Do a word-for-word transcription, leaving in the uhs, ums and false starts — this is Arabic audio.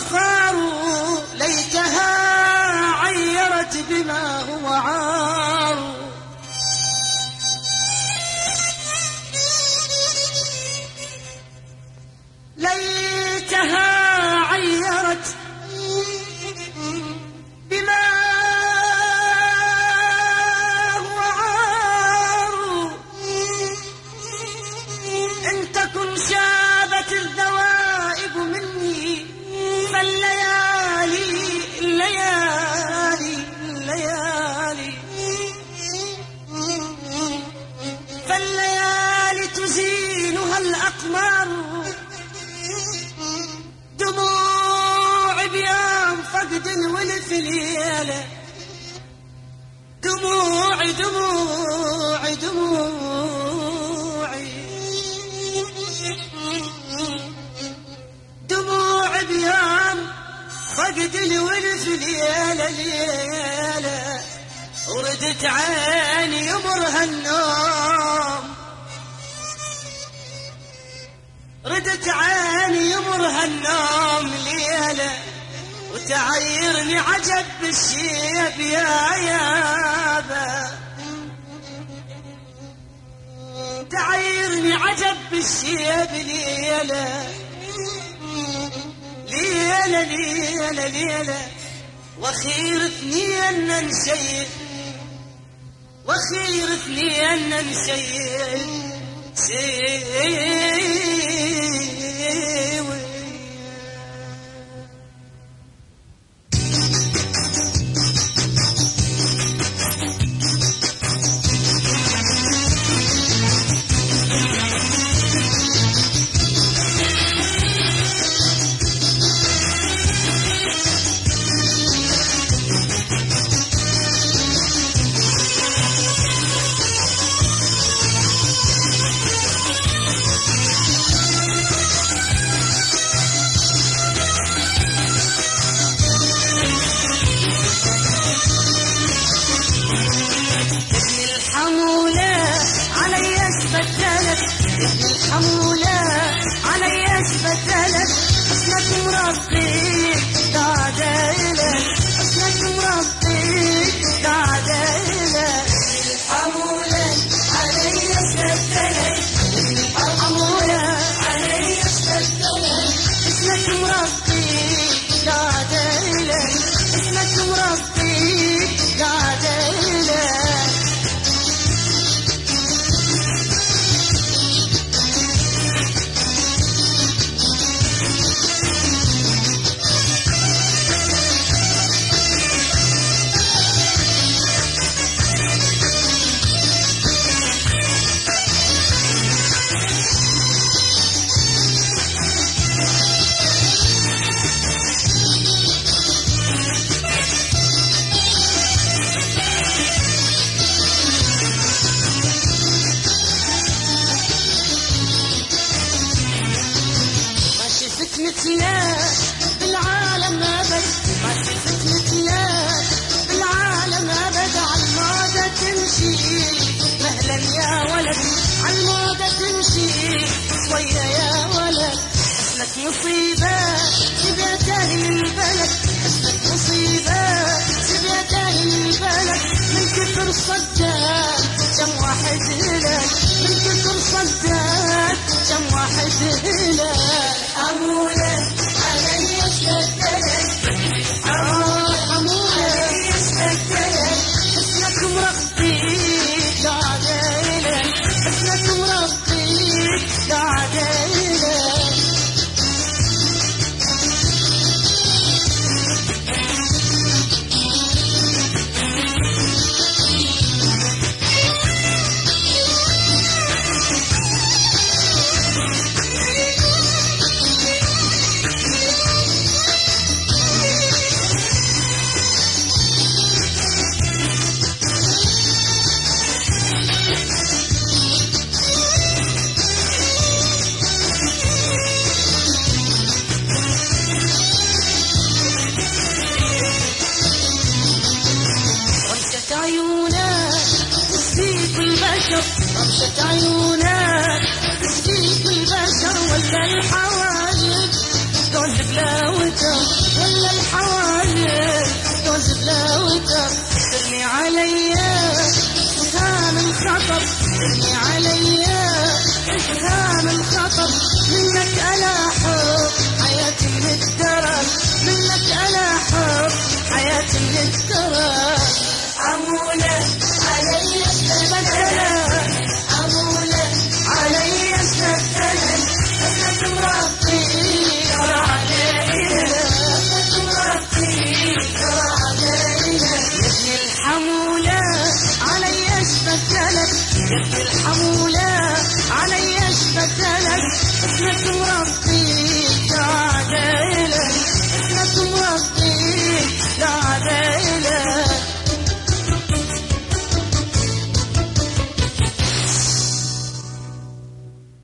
وفخار ليتها عيرت بما هو عار. ليتها عيرت بما هو عار. إن تكن شابت الذوائب مني فالليالي الليالي الليالي فالليالي تزينها الأقمار. دموع بيام فقد الولف ليلة، دموعي دموعي دموعي دموع بيام فقد الولف ليلة ليلة. وردت عيني يمرها النوم، ردت عيني يمرها النوم ليلة. وتعيرني عجب بالشيب يا يابا، تعيرني عجب بالشيب ليلة ليلة ليلة ليلة. واخير اثنين نشيل، واخير اثنين نشيل سيوي. الحمولة علي اسبتلت حسنك مربي قاعدة حسنك مربي قاعدة. الحمولة علي اسبتلت الحمولة علي اسبتلت حسنك مربي قاعدة حسنك مربي قاعدة. مثلك بالعالم أبد، ما شفت مثلك بالعالم أبد. عالموضة تمشي مهلا يا ولد، عالموضة تمشي شوية يا ولد. حسنك مصيبة سبيت أهل البلد، حسنك مصيبة سبيت أهل البلد. من كثر صدق كم واحد هلك، من كثر صدق كم واحد هلك. حمولة علي اشتدلت حمولة علي اشتدلت حسنك مربي قاعدة حسنك مربي قاعدة. رمشة عيونك تسقيك البشر ولا الحواجب. دول بلاوته ولا الحوالي جوز بلاوته ترمي عليا سهام الخطر ترمي عليا سهام الخطر منك ألاحظ حياتي من الدرر منك ألاحظ حياتي من الدرر عمولة علي استبدلة عمولة علي استبدلة أسد مربي ترى علينا أسد مربي ترى علينا يا ابن الحمولة علي استبدلة يا ابن الحمولة علي استبدلة اسمك مربي